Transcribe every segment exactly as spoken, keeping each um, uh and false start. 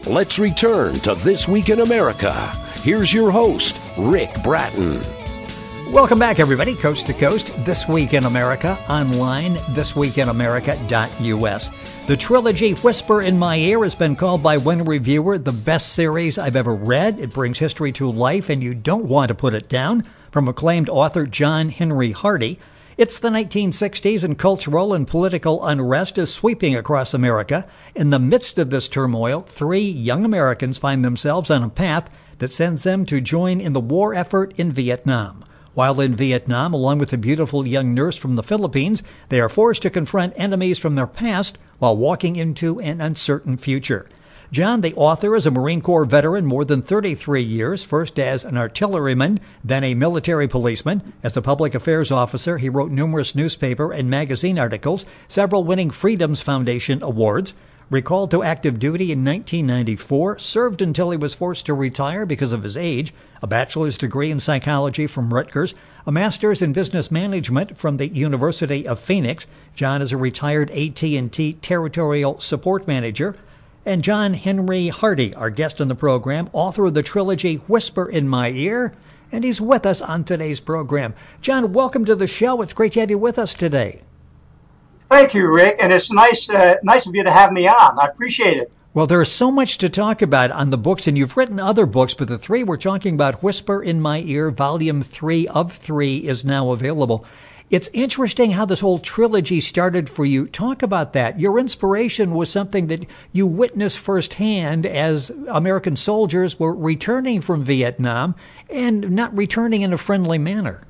Let's return to This Week in America. Here's your host, Rick Bratton. Welcome back, everybody, coast to coast. This Week in America, online, this week in america dot u s. The trilogy Whisper in My Ear has been called by one reviewer the best series I've ever read. It brings history to life, and you don't want to put it down. From acclaimed author John Henry Hardy. It's the nineteen sixties, and cultural and political unrest is sweeping across America. In the midst of this turmoil, three young Americans find themselves on a path that sends them to join in the war effort in Vietnam. While in Vietnam, along with a beautiful young nurse from the Philippines, they are forced to confront enemies from their past while walking into an uncertain future. John, the author, is a Marine Corps veteran more than thirty-three years, first as an artilleryman, then a military policeman. As a public affairs officer, he wrote numerous newspaper and magazine articles, several winning Freedom's Foundation awards. Recalled to active duty in nineteen ninety-four, served until he was forced to retire because of his age, a bachelor's degree in psychology from Rutgers, a master's in business management from the University of Phoenix. John is a retired A T and T territorial support manager. And John Henry Hardy, our guest on the program, author of the trilogy Whisper in My Ear, and he's with us on today's program. John, welcome to the show. It's great to have you with us today. Thank you, Rick, and it's nice uh, nice of you to have me on. I appreciate it. Well, there's so much to talk about on the books, and you've written other books, but the three we're talking about, Whisper in My Ear, Volume three of three, is now available. It's interesting how this whole trilogy started for you. Talk about that. Your inspiration was something that you witnessed firsthand as American soldiers were returning from Vietnam and not returning in a friendly manner.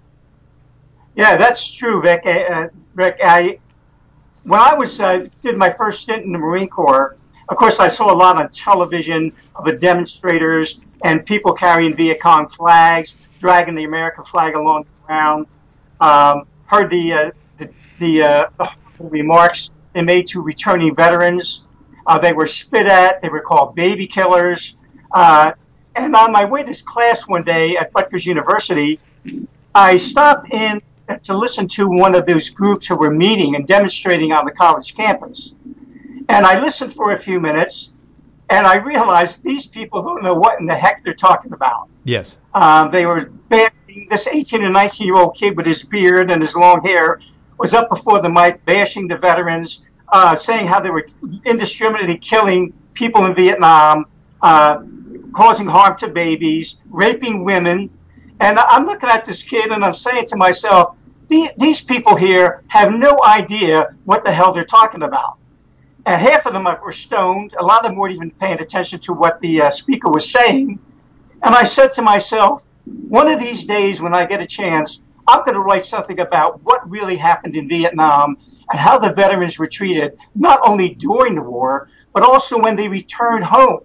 Yeah, that's true, Rick. Uh, Rick, I... When I was uh, did my first stint in the Marine Corps, of course, I saw a lot on television of the demonstrators and people carrying Viet Cong flags, dragging the American flag along the ground. Um, heard the uh, the, the, uh, the remarks they made to returning veterans. Uh, they were spit at. They were called baby killers. Uh, and on my way to this class one day at Rutgers University, I stopped in to listen to one of those groups who were meeting and demonstrating on the college campus. And I listened for a few minutes, and I realized these people don't know what in the heck they're talking about. Yes. Um, they were bashing this eighteen and nineteen-year-old kid with his beard and his long hair was up before the mic, bashing the veterans, uh, saying how they were indiscriminately killing people in Vietnam, uh, causing harm to babies, raping women. And I'm looking at this kid, and I'm saying to myself, these people here have no idea what the hell they're talking about. And half of them were stoned. A lot of them weren't even paying attention to what the uh, speaker was saying. And I said to myself, one of these days when I get a chance, I'm going to write something about what really happened in Vietnam and how the veterans were treated, not only during the war, but also when they returned home.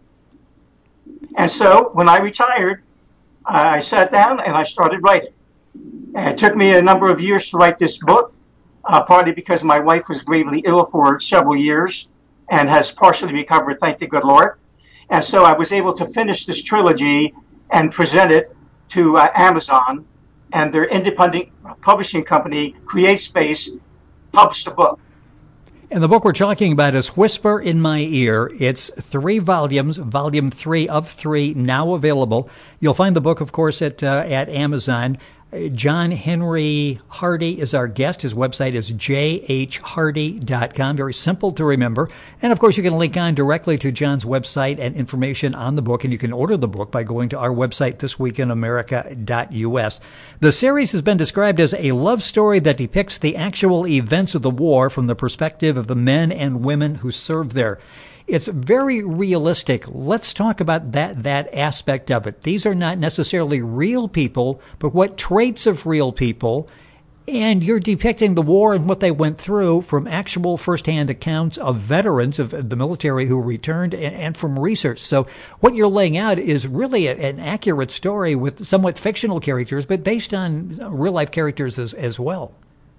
And so when I retired, I sat down and I started writing. And it took me a number of years to write this book, uh, partly because my wife was gravely ill for several years and has partially recovered, thank the good Lord. And so I was able to finish this trilogy and present it to uh, Amazon, and their independent publishing company, CreateSpace, published a book. And the book we're talking about is Whisper in My Ear. It's three volumes, volume three of three, now available. You'll find the book, of course, at uh, at Amazon. John Henry Hardy is our guest. His website is j h hardy dot com. Very simple to remember. And, of course, you can link on directly to John's website and information on the book. And you can order the book by going to our website, this week in america dot u s. The series has been described as a love story that depicts the actual events of the war from the perspective of the men and women who served there. It's very realistic. Let's talk about that that aspect of it. These are not necessarily real people, but what traits of real people, and you're depicting the war and what they went through from actual firsthand accounts of veterans of the military who returned and, and from research. So what you're laying out is really a, an accurate story with somewhat fictional characters, but based on real-life characters as, as well.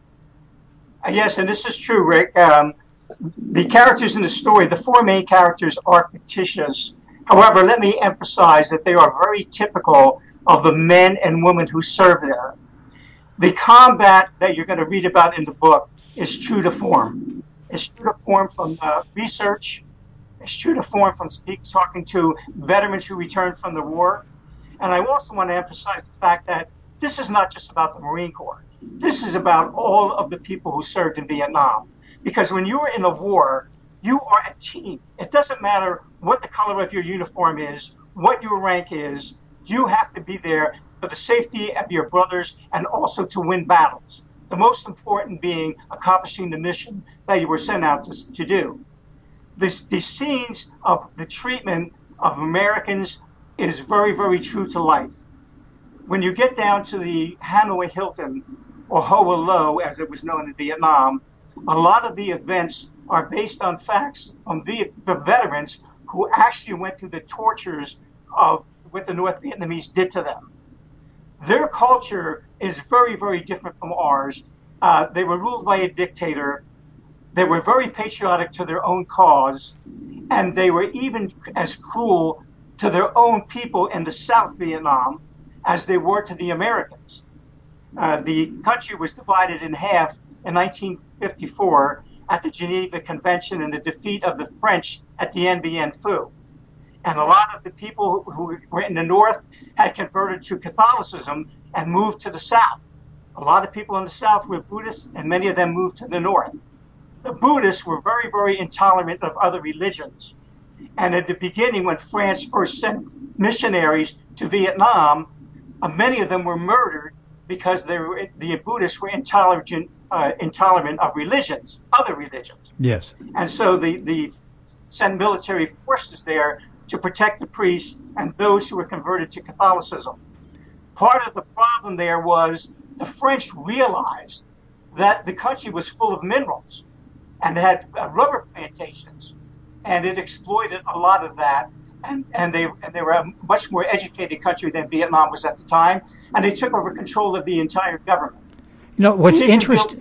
Yes, and this is true, Rick. Um, The characters in the story, the four main characters, are fictitious. However, let me emphasize that they are very typical of the men and women who serve there. The combat that you're going to read about in the book is true to form. It's true to form from uh, research. It's true to form from speak, talking to veterans who returned from the war. And I also want to emphasize the fact that this is not just about the Marine Corps. This is about all of the people who served in Vietnam. Because when you are in a war, you are a team. It doesn't matter what the color of your uniform is, what your rank is. You have to be there for the safety of your brothers and also to win battles. The most important being accomplishing the mission that you were sent out to, to do. This, the scenes of the treatment of Americans is very, very true to life. When you get down to the Hanoi Hilton, or Hoa Lo, as it was known in Vietnam, a lot of the events are based on facts from the, the veterans who actually went through the tortures of what the North Vietnamese did to them. Their culture is very, very different from ours. Uh, they were ruled by a dictator. They were very patriotic to their own cause, and they were even as cruel to their own people in the South Vietnam as they were to the Americans. Uh, the country was divided in half in nineteen fifty-four at the Geneva Convention and the defeat of the French at the Dien Bien Phu. And a lot of the people who were in the North had converted to Catholicism and moved to the South. A lot of people in the South were Buddhists, and many of them moved to the North. The Buddhists were very, very intolerant of other religions. And at the beginning, when France first sent missionaries to Vietnam, uh, many of them were murdered because they were, the Buddhists were intolerant, uh, intolerant of religions, other religions. Yes. And so the, the sent military forces there to protect the priests and those who were converted to Catholicism. Part of the problem there was the French realized that the country was full of minerals and had uh, rubber plantations, and it exploited a lot of that. And, and they and they were a much more educated country than Vietnam was at the time, and they took over control of the entire government. You know, what's interesting...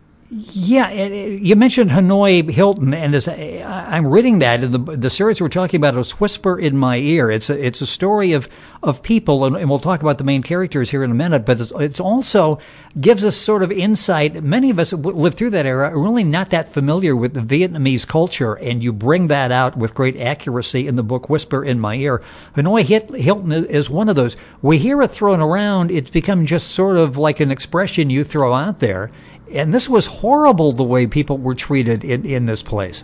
Yeah, you mentioned Hanoi Hilton, and as I, I'm reading that, and the the series we're talking about is Whisper in My Ear. It's a, it's a story of, of people, and, and we'll talk about the main characters here in a minute, but it's, it's also gives us sort of insight. Many of us who lived through that era are really not that familiar with the Vietnamese culture, and you bring that out with great accuracy in the book Whisper in My Ear. Hanoi Hilton is one of those. We hear it thrown around. It's become just sort of like an expression you throw out there. And this was horrible, the way people were treated in, in this place.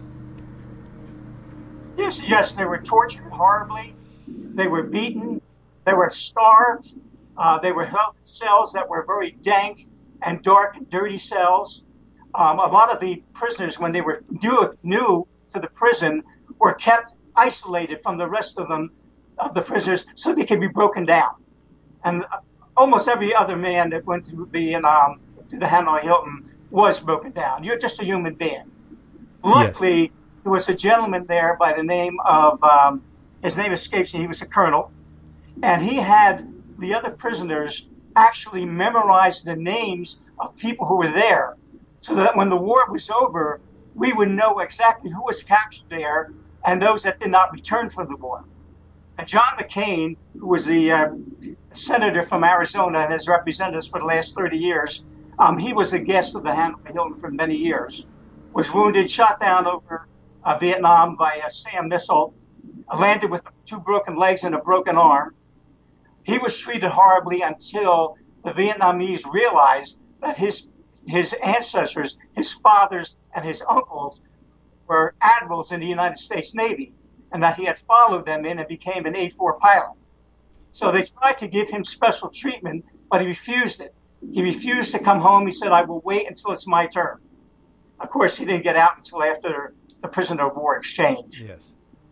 Yes, yes, they were tortured horribly. They were beaten. They were starved. Uh, they were held in cells that were very dank and dark and dirty cells. Um, a lot of the prisoners, when they were new, new to the prison, were kept isolated from the rest of them, of the prisoners, so they could be broken down. And almost every other man that went to the um, to the Hanoi Hilton was broken down. You're just a human being. Luckily, yes. There was a gentleman there by the name of, um, his name escapes me, he was a colonel, and he had the other prisoners actually memorize the names of people who were there, so that when the war was over, we would know exactly who was captured there and those that did not return from the war. And John McCain, who was the uh, senator from Arizona and has represented us for the last thirty years, Um, he was a guest of the Hanoi Hilton for many years, was wounded, shot down over uh, Vietnam by a SAM missile, landed with two broken legs and a broken arm. He was treated horribly until the Vietnamese realized that his his ancestors, his fathers and his uncles were admirals in the United States Navy, and that he had followed them in and became an A four pilot. So they tried to give him special treatment, but he refused it. He refused to come home. He said, I will wait until it's my turn. Of course, he didn't get out until after the prisoner of war exchange. Yes.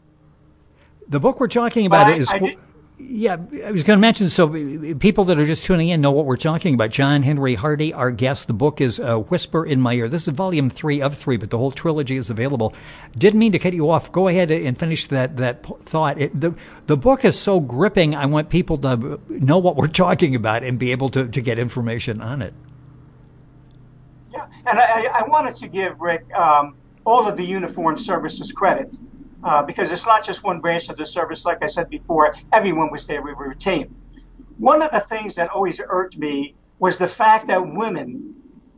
The book we're talking about I, is... I did, yeah, I was going to mention, so people that are just tuning in know what we're talking about. John Henry Hardy, our guest. The book is uh, Whisper in My Ear. This is volume three of three, but the whole trilogy is available. Didn't mean to cut you off. Go ahead and finish that that thought. It, the the book is so gripping. I want people to know what we're talking about and be able to, to get information on it. Yeah, and I, I wanted to give Rick um, all of the uniformed services credit. Uh, because it's not just one branch of the service. Like I said before, everyone was there. We were a team. One of the things that always irked me was the fact that women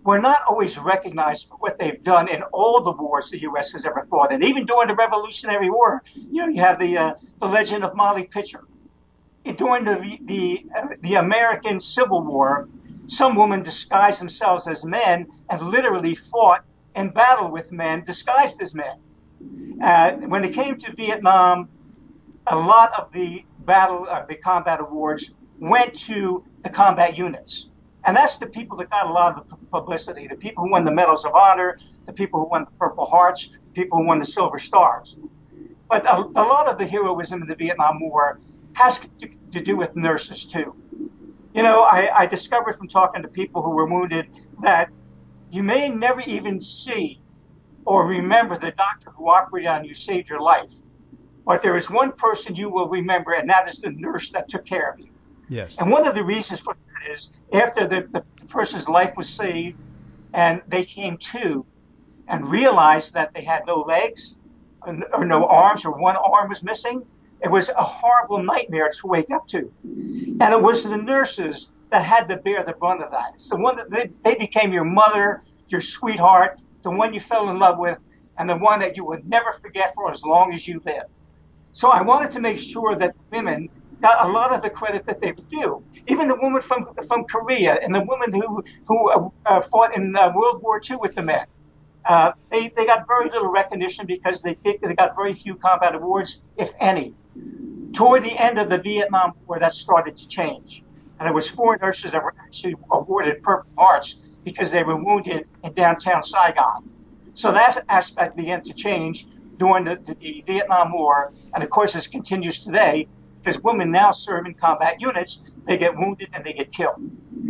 were not always recognized for what they've done in all the wars the U S has ever fought in. Even during the Revolutionary War, you know, you have the uh, the legend of Molly Pitcher. During the the uh, the American Civil War, some women disguised themselves as men and literally fought in battle with men disguised as men. Uh, when it came to Vietnam, a lot of the battle, uh, the combat awards went to the combat units. And that's the people that got a lot of the publicity, the people who won the Medals of Honor, the people who won the Purple Hearts, the people who won the Silver Stars. But a, a lot of the heroism in the Vietnam War has to, to do with nurses, too. You know, I, I discovered from talking to people who were wounded that you may never even see or remember the doctor who operated on you saved your life. But there is one person you will remember, and that is the nurse that took care of you. Yes. And one of the reasons for that is after the, the person's life was saved and they came to and realized that they had no legs or no arms or one arm was missing, it was a horrible nightmare to wake up to. And it was the nurses that had to bear the brunt of that. It's the one that they, they became your mother, your sweetheart, the one you fell in love with, and the one that you would never forget for as long as you live. So I wanted to make sure that women got a lot of the credit that they do. Even the woman from from Korea and the women who who uh, fought in uh, World War Two with the men, uh, they they got very little recognition because they they got very few combat awards, if any. Toward the end of the Vietnam War, that started to change, and it was four nurses that were actually awarded Purple Hearts because they were wounded in downtown Saigon. So that aspect began to change during the, the Vietnam War, and of course this continues today because women now serve in combat units. They get wounded and they get killed.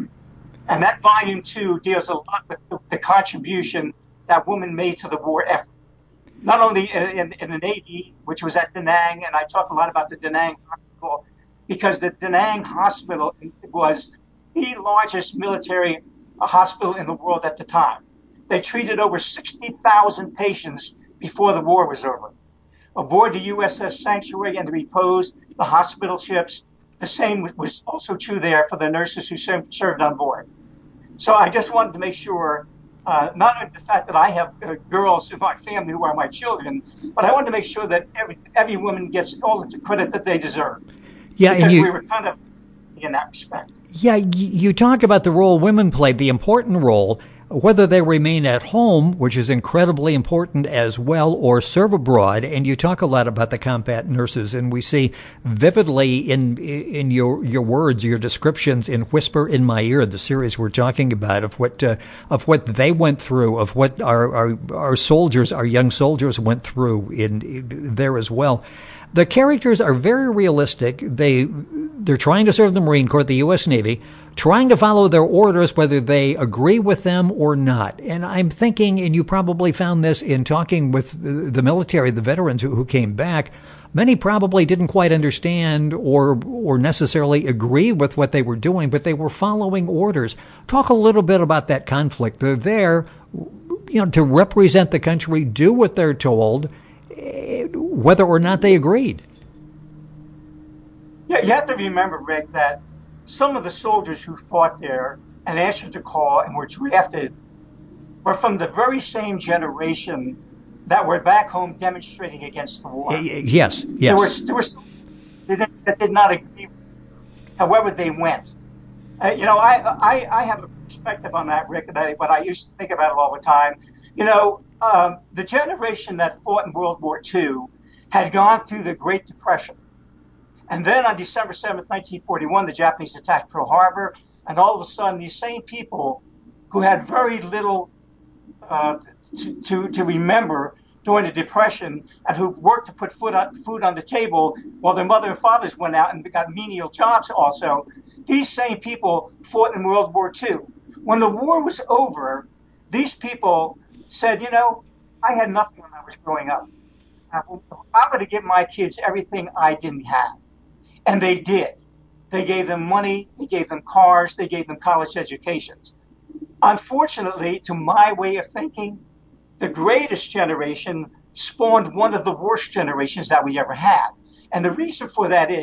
And that volume two deals a lot with the, the contribution that women made to the war effort. Not only in, in, in the Navy, which was at Da Nang, and I talk a lot about the Da Nang Hospital, because the Da Nang Hospital was the largest military hospital in the world at the time. They treated over sixty thousand patients before the war was over. Aboard the U S S Sanctuary and the Repose, the hospital ships, the same was also true there for the nurses who served on board. So I just wanted to make sure, uh, not only the fact that I have uh, girls in my family who are my children, but I wanted to make sure that every every woman gets all the credit that they deserve. Yeah, because and you, we were kind of in that respect. Yeah, you talk about the role women played, the important role, whether they remain at home, which is incredibly important as well, or serve abroad. And you talk a lot about the combat nurses, and we see vividly in in your your words, your descriptions in Whisper in My Ear, the series we're talking about, of what uh, of what they went through, of what our, our our soldiers, our young soldiers went through in, in there as well. The characters are very realistic. They they're trying to serve the Marine Corps, the U S Navy, trying to follow their orders whether they agree with them or not. And I'm thinking, and you probably found this in talking with the military, the veterans who, who came back, many probably didn't quite understand or or necessarily agree with what they were doing, but they were following orders. Talk a little bit about that conflict. They're there, you know, to represent the country, do what they're told, whether or not they agreed. Yeah, you have to remember, Rick, that some of the soldiers who fought there and answered the call and were drafted were from the very same generation that were back home demonstrating against the war. Yes, yes. There were, there were some that did not agree. However, they went. Uh, you know, I, I I have a perspective on that, Rick, that I, but I used to think about it all the time. You know, um, the generation that fought in World War Two had gone through the Great Depression. And then on December seventh, nineteen forty-one, the Japanese attacked Pearl Harbor. And all of a sudden, these same people who had very little uh, to, to, to remember during the Depression and who worked to put food on, food on the table while their mother and fathers went out and got menial jobs also, these same people fought in World War Two. When the war was over, these people said, you know, I had nothing when I was growing up. I'm going to give my kids everything I didn't have. And they did. They gave them money, they gave them cars, they gave them college educations. Unfortunately, to my way of thinking, the greatest generation spawned one of the worst generations that we ever had. And the reason for that is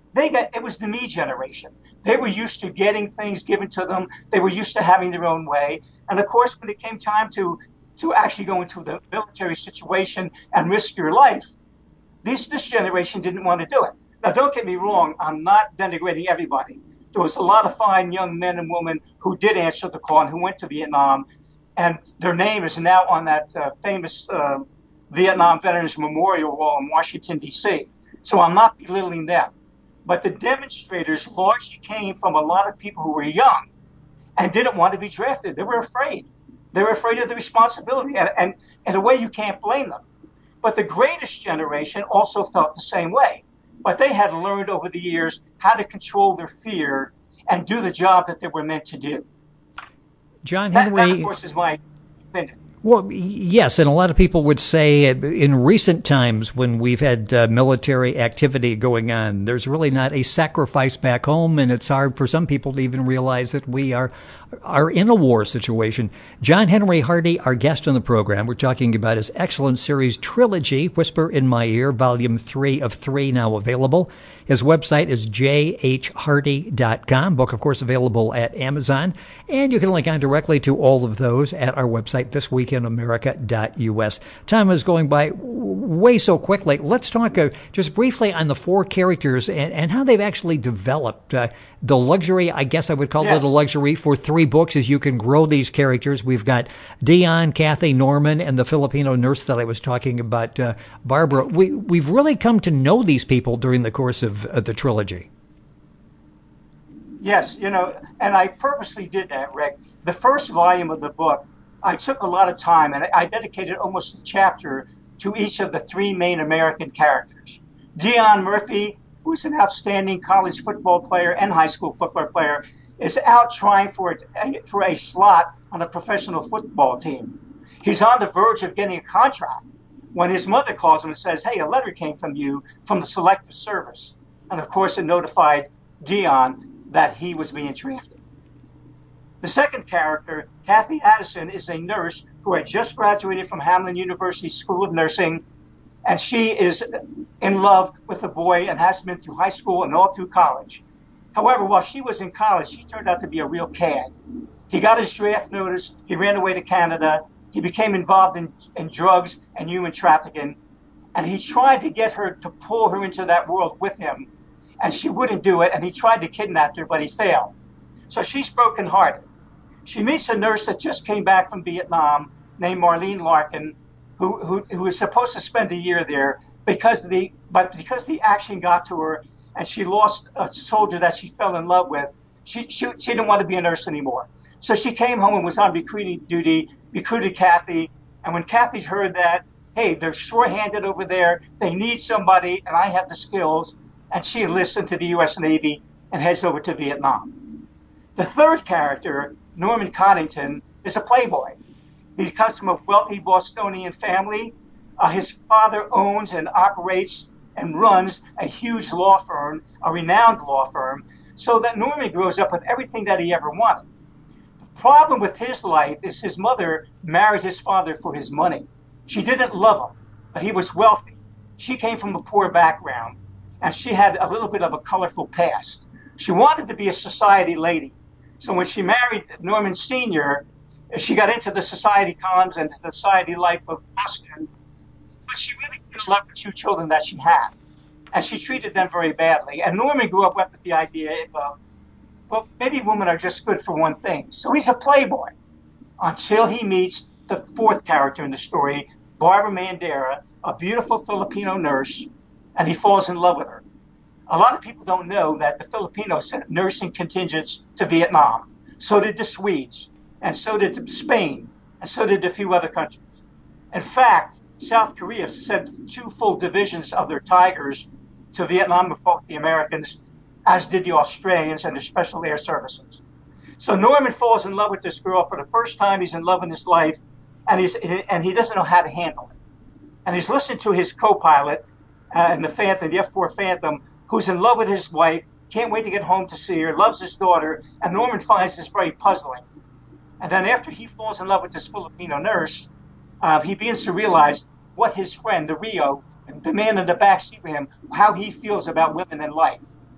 They got, it was the me generation. They were used to getting things given to them. They were used to having their own way. And of course, when it came time to, to actually go into the military situation and risk your life, this, this generation didn't want to do it. Now, don't get me wrong. I'm not denigrating everybody. There was a lot of fine young men and women who did answer the call and who went to Vietnam. And their name is now on that uh, famous uh, Vietnam Veterans Memorial Wall in Washington, D C. So I'm not belittling them. But the demonstrators largely came from a lot of people who were young and didn't want to be drafted. They were afraid. They were afraid of the responsibility. And, and in a way, you can't blame them. But the greatest generation also felt the same way. But they had learned over the years how to control their fear and do the job that they were meant to do. John That, Henry. that of course, is my opinion. Well, yes, and a lot of people would say in recent times when we've had uh, military activity going on, there's really not a sacrifice back home, and it's hard for some people to even realize that we are are in a war situation. John Henry Hardy, our guest on the program, we're talking about his excellent series Trilogy, Whisper in My Ear, Volume three of three now available. His website is j h hardy dot com. Book, of course, available at Amazon. And you can link on directly to all of those at our website, this week in america dot u s. Time is going by way so quickly. Let's talk uh, just briefly on the four characters and, and how they've actually developed. Uh, the luxury, I guess I would call yes. it a luxury for three books, is you can grow these characters. We've got Dion, Kathy, Norman, and the Filipino nurse that I was talking about, uh, Barbara. We, we've really come to know these people during the course of uh, the trilogy. Yes, you know, and I purposely did that, Rick. The first volume of the book, I took a lot of time, and I dedicated almost a chapter to each of the three main American characters. Dion Murphy, who's an outstanding college football player and high school football player, is out trying for a, for a slot on a professional football team. He's on the verge of getting a contract when his mother calls him and says, hey, a letter came from you from the Selective Service. And of course, it notified Dion that he was being drafted. The second character, Kathy Addison, is a nurse who had just graduated from Hamline University School of Nursing, and she is in love with a boy and has been through high school and all through college. However, while she was in college, she turned out to be a real cad. He got his draft notice, he ran away to Canada, he became involved in, in drugs and human trafficking, and he tried to get her to pull her into that world with him, and she wouldn't do it, and he tried to kidnap her, but he failed. So she's brokenhearted. She meets a nurse that just came back from Vietnam named Marlene Larkin, who, who, who was supposed to spend a year there because the, but because the action got to her and she lost a soldier that she fell in love with, she, she, she didn't want to be a nurse anymore. So she came home and was on recruiting duty, recruited Kathy, and when Kathy heard that, hey, they're short-handed over there, they need somebody, and I have the skills, and she enlists into the U S Navy and heads over to Vietnam. The third character, Norman Coddington, is a playboy. He comes from a wealthy Bostonian family. Uh, his father owns and operates and runs a huge law firm, a renowned law firm, so that Norman grows up with everything that he ever wanted. The problem with his life is his mother married his father for his money. She didn't love him, but he was wealthy. She came from a poor background, and she had a little bit of a colorful past. She wanted to be a society lady. So when she married Norman Senior, she got into the society columns and the society life of Boston, but she really couldn't love the two children that she had. And she treated them very badly. And Norman grew up with the idea of, well, maybe women are just good for one thing. So he's a playboy until he meets the fourth character in the story, Barbara Mandera, a beautiful Filipino nurse, and he falls in love with her. A lot of people don't know that the Filipinos sent nursing contingents to Vietnam. So did the Swedes, and so did Spain, and so did a few other countries. In fact, South Korea sent two full divisions of their Tigers to Vietnam to fought the Americans, as did the Australians and their Special Air Services. So Norman falls in love with this girl for the first time. He's in love in his life, and he's and he doesn't know how to handle it. And he's listening to his co-pilot uh, in the Phantom, the F four Phantom, who's in love with his wife, can't wait to get home to see her, loves his daughter, and Norman finds this very puzzling. And then after he falls in love with this Filipino nurse, uh, he begins to realize what his friend, the Rio, the man in the back seat with him, how he feels about women in life.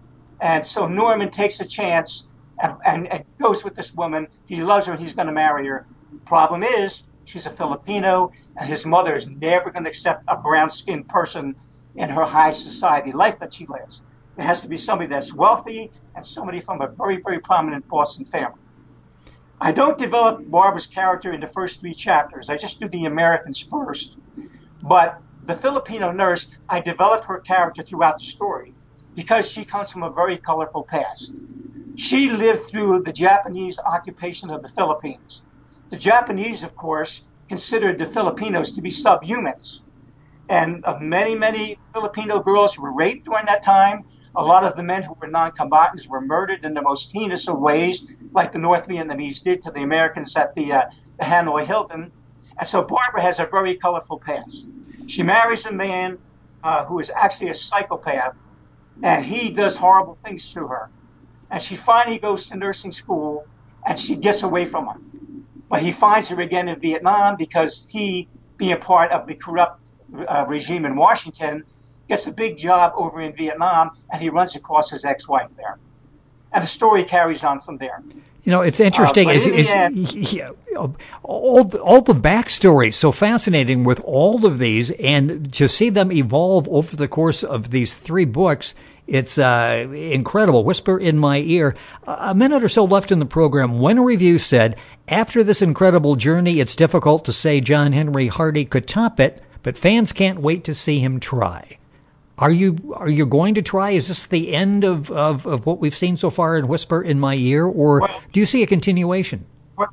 And so Norman takes a chance and, and, and goes with this woman. He loves her and he's going to marry her. Problem is, she's a Filipino, and his mother is never going to accept a brown-skinned person in her high society life that she lives. It has to be somebody that's wealthy and somebody from a very, very prominent Boston family. I don't develop Barbara's character in the first three chapters. I just do the Americans first. But the Filipino nurse, I develop her character throughout the story because she comes from a very colorful past. She lived through the Japanese occupation of the Philippines. The Japanese, of course, considered the Filipinos to be subhumans. And uh, many, many Filipino girls were raped during that time. A lot of the men who were non-combatants were murdered in the most heinous of ways, like the North Vietnamese did to the Americans at the, uh, the Hanoi Hilton. And so Barbara has a very colorful past. She marries a man uh, who is actually a psychopath, and he does horrible things to her. And she finally goes to nursing school, and she gets away from him. But he finds her again in Vietnam because he, being part of the corrupt uh, regime in Washington, gets a big job over in Vietnam, and he runs across his ex-wife there. And the story carries on from there. You know, it's interesting. Uh, is, in is, end, yeah, all, the, all the backstory, so fascinating with all of these, and to see them evolve over the course of these three books, it's uh, incredible. Whisper in My Ear. A minute or so left in the program. One review said, after this incredible journey, it's difficult to say John Henry Hardy could top it, but fans can't wait to see him try. Are you are you going to try? Is this the end of, of, of what we've seen so far in Whisper in My Ear, or well, do you see a continuation? Well,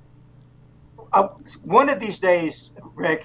uh, one of these days, Rick,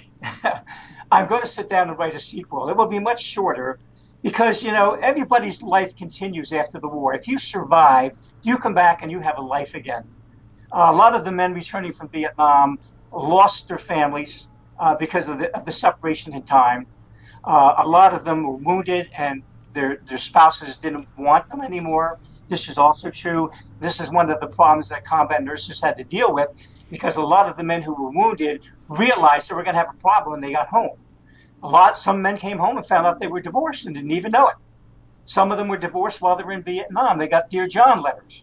I'm going to sit down and write a sequel. It will be much shorter because, you know, everybody's life continues after the war. If you survive, you come back and you have a life again. Uh, a lot of the men returning from Vietnam lost their families uh, because of the, of the separation in time. Uh, a lot of them were wounded and their, their spouses didn't want them anymore. This is also true. This is one of the problems that combat nurses had to deal with because a lot of the men who were wounded realized they were going to have a problem when they got home. A lot, some men came home and found out they were divorced and didn't even know it. Some of them were divorced while they were in Vietnam. They got Dear John letters.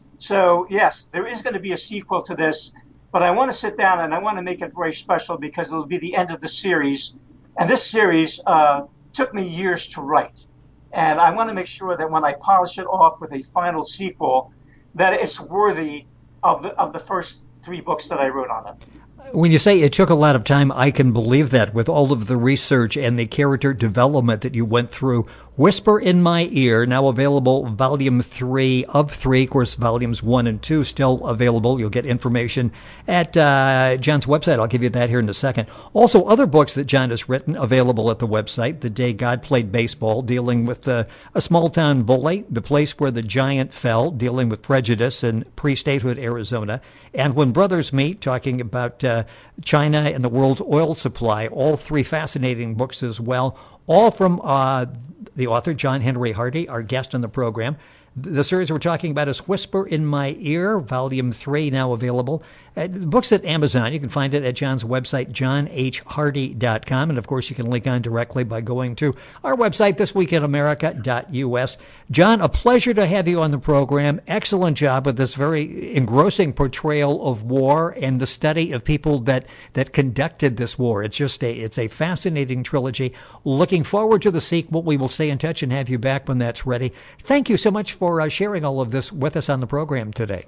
So, yes, there is going to be a sequel to this, but I want to sit down and I want to make it very special because it'll be the end of the series. And this series uh, took me years to write. And I want to make sure that when I polish it off with a final sequel, that it's worthy of the, of the first three books that I wrote on it. When you say it took a lot of time, I can believe that with all of the research and the character development that you went through. Whisper in My Ear, now available, volume three of three. Of course, volumes one and two still available. You'll get information at uh, John's website. I'll give you that here in a second. Also, other books that John has written available at the website. The Day God Played Baseball, dealing with uh, a small-town bully. The Place Where the Giant Fell, dealing with prejudice in pre-statehood Arizona. And When Brothers Meet, talking about uh, China and the world's oil supply. All three fascinating books as well. All from uh, the author, John Henry Hardy, our guest on the program. The series we're talking about is Whisper in My Ear, Volume three, now available. Uh, the book's at Amazon. You can find it at John's website, john h hardy dot com. And, of course, you can link on directly by going to our website, this week in america dot u s. John, a pleasure to have you on the program. Excellent job with this very engrossing portrayal of war and the study of people that, that conducted this war. It's just a, it's a fascinating trilogy. Looking forward to the sequel. We will stay in touch and have you back when that's ready. Thank you so much for uh, sharing all of this with us on the program today.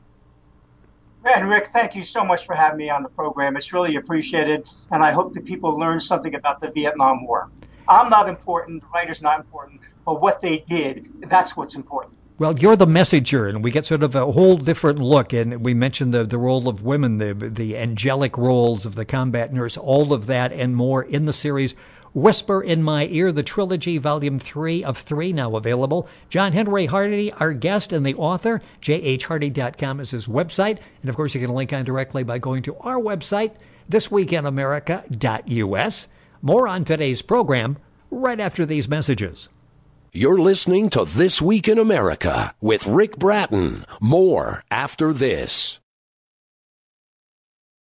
And Rick, thank you so much for having me on the program. It's really appreciated, and I hope that people learn something about the Vietnam War. I'm not important, the writer's not important, but what they did, that's what's important. Well, you're the messenger, and we get sort of a whole different look. And we mentioned the, the role of women, the, the angelic roles of the combat nurse, all of that and more in the series Whisper in My Ear, the trilogy, volume three of three, now available. John Henry Hardy, our guest and the author. j h hardy dot com is his website. And, of course, you can link on directly by going to our website, this week in america dot u s. More on today's program right after these messages. You're listening to This Week in America with Rick Bratton. More after this.